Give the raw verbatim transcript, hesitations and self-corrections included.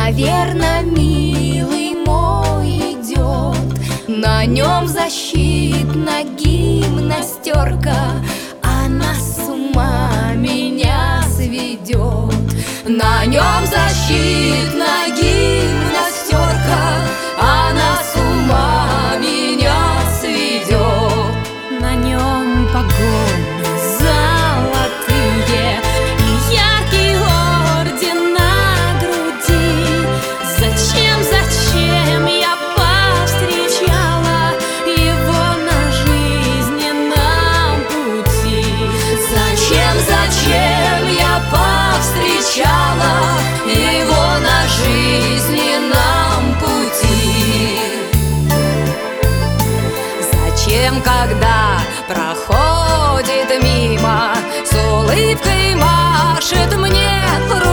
наверно, милый мой идет. На нем защитна гимнастерка, она с ума меня сведет. На нем защитна гимнастерка, она с ума меня сведет. На нем погоны золотые и яркий орден на груди. Зачем, зачем я повстречала его на жизненном пути? Зачем, зачем я повстречала его на жизненном пути? Зачем, когда проходит мимо, с улыбкой машет мне рукой?